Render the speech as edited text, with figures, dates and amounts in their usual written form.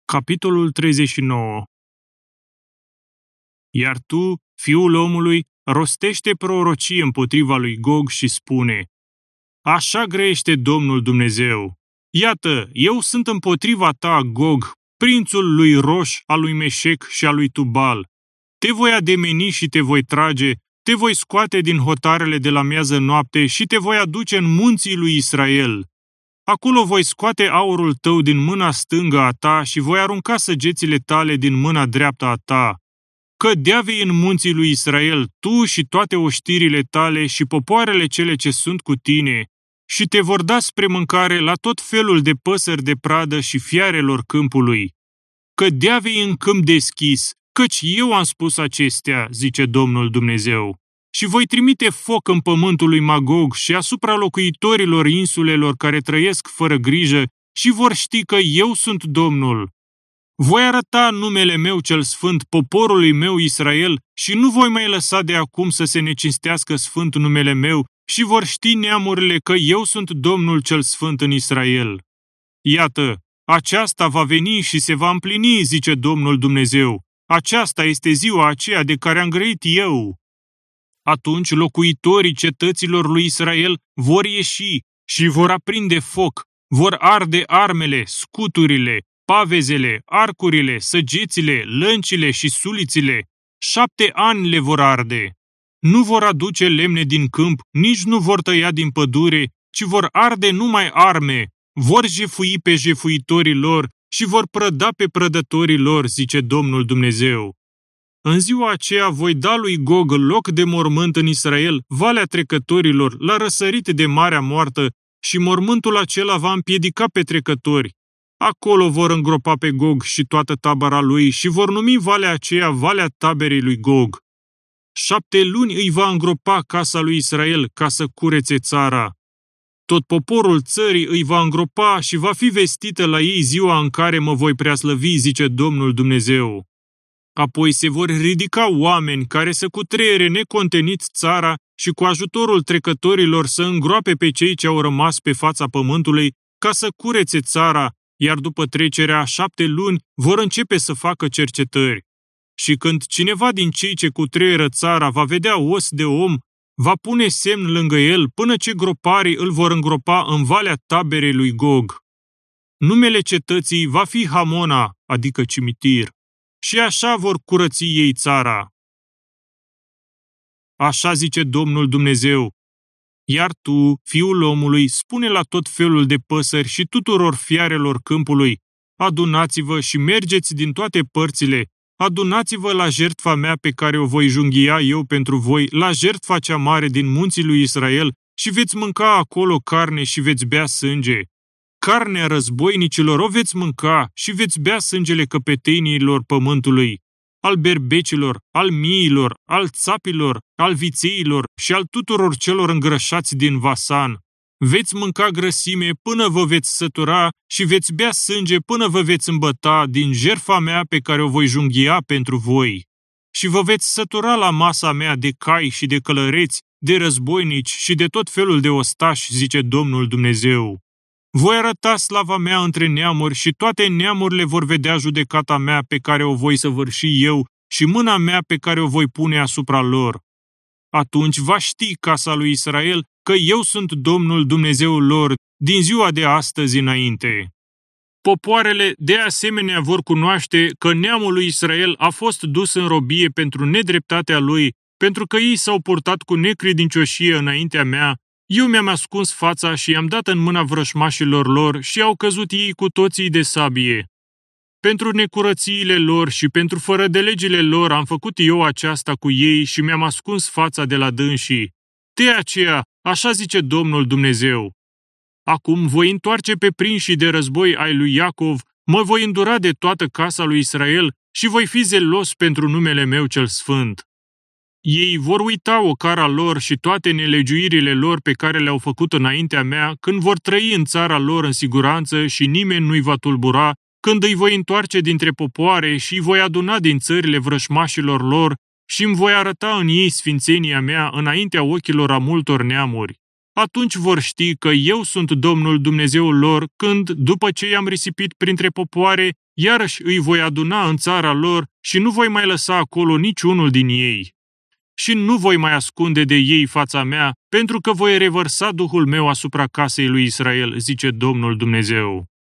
Capitolul 39. Iar tu, fiul omului, rostește prorocie împotriva lui Gog și spune: Așa grăiește Domnul Dumnezeu. Iată, eu sunt împotriva ta, Gog, prințul lui Roș, al lui Meșec și al lui Tubal. Te voi ademeni și te voi trage, te voi scoate din hotarele de la miază noapte și te voi aduce în munții lui Israel. Acolo voi scoate aurul tău din mâna stângă a ta și voi arunca săgețile tale din mâna dreaptă a ta. Cădea vei în munții lui Israel, tu și toate oștirile tale și popoarele cele ce sunt cu tine, și te vor da spre mâncare la tot felul de păsări de pradă și fiarelor câmpului. Cădea vei în câmp deschis, căci eu am spus acestea, zice Domnul Dumnezeu. Și voi trimite foc în pământul lui Magog și asupra locuitorilor insulelor care trăiesc fără grijă și vor ști că eu sunt Domnul. Voi arăta numele meu cel sfânt poporului meu Israel și nu voi mai lăsa de acum să se necinstească sfânt numele meu și vor ști neamurile că eu sunt Domnul cel sfânt în Israel. Iată, aceasta va veni și se va împlini, zice Domnul Dumnezeu. Aceasta este ziua aceea de care am grăit eu. Atunci locuitorii cetăților lui Israel vor ieși și vor aprinde foc, vor arde armele, scuturile, pavezele, arcurile, săgețile, lăncile și sulițile. 7 ani le vor arde. Nu vor aduce lemne din câmp, nici nu vor tăia din pădure, ci vor arde numai arme, vor jefui pe jefuitorii lor și vor prăda pe prădătorii lor, zice Domnul Dumnezeu. În ziua aceea voi da lui Gog loc de mormânt în Israel, valea trecătorilor, la răsărit de Marea Moartă, și mormântul acela va împiedica pe trecători. Acolo vor îngropa pe Gog și toată tabăra lui și vor numi valea aceea valea taberei lui Gog. 7 luni îi va îngropa casa lui Israel ca să curețe țara. Tot poporul țării îi va îngropa și va fi vestită la ei ziua în care mă voi preaslăvi, zice Domnul Dumnezeu. Apoi se vor ridica oameni care să cutreiere necontenit țara și cu ajutorul trecătorilor să îngroape pe cei ce au rămas pe fața pământului ca să curețe țara, iar după trecerea a 7 luni vor începe să facă cercetări. Și când cineva din cei ce cutreieră țara va vedea os de om, va pune semn lângă el până ce groparii îl vor îngropa în valea taberei lui Gog. Numele cetății va fi Hamona, adică cimitir. Și așa vor curăți ei țara. Așa zice Domnul Dumnezeu. Iar tu, fiul omului, spune la tot felul de păsări și tuturor fiarelor câmpului: adunați-vă și mergeți din toate părțile, adunați-vă la jertfa mea pe care o voi junghia eu pentru voi, la jertfa cea mare din munții lui Israel, și veți mânca acolo carne și veți bea sânge. Carnea războinicilor o veți mânca și veți bea sângele căpetenilor pământului, al berbecilor, al miilor, al țapilor, al vițeilor și al tuturor celor îngrășați din Vasan. Veți mânca grăsime până vă veți sătura și veți bea sânge până vă veți îmbăta din jertfa mea pe care o voi junghia pentru voi. Și vă veți sătura la masa mea de cai și de călăreți, de războinici și de tot felul de ostași, zice Domnul Dumnezeu. Voi arăta slava mea între neamuri și toate neamurile vor vedea judecata mea pe care o voi săvârși eu și mâna mea pe care o voi pune asupra lor. Atunci va ști casa lui Israel că eu sunt Domnul Dumnezeul lor din ziua de astăzi înainte. Popoarele de asemenea vor cunoaște că neamul lui Israel a fost dus în robie pentru nedreptatea lui, pentru că ei s-au purtat cu necredincioșie înaintea mea. Eu mi-am ascuns fața și i-am dat în mâna vrășmașilor lor și au căzut ei cu toții de sabie. Pentru necurățiile lor și pentru fără de legile lor am făcut eu aceasta cu ei și mi-am ascuns fața de la dânsii. De aceea, așa zice Domnul Dumnezeu. Acum voi întoarce pe prinșii de război ai lui Iacov, mă voi îndura de toată casa lui Israel și voi fi zelos pentru numele meu cel sfânt. Ei vor uita ocara lor și toate nelegiuirile lor pe care le-au făcut înaintea mea când vor trăi în țara lor în siguranță și nimeni nu-i va tulbura, când îi voi întoarce dintre popoare și îi voi aduna din țările vrășmașilor lor și îmi voi arăta în ei sfințenia mea înaintea ochilor a multor neamuri. Atunci vor ști că eu sunt Domnul Dumnezeul lor când, după ce i-am risipit printre popoare, Iarăși îi voi aduna în țara lor și nu voi mai lăsa acolo niciunul din ei. Și nu voi mai ascunde de ei fața mea, pentru că voi revărsa Duhul meu asupra casei lui Israel, zice Domnul Dumnezeu.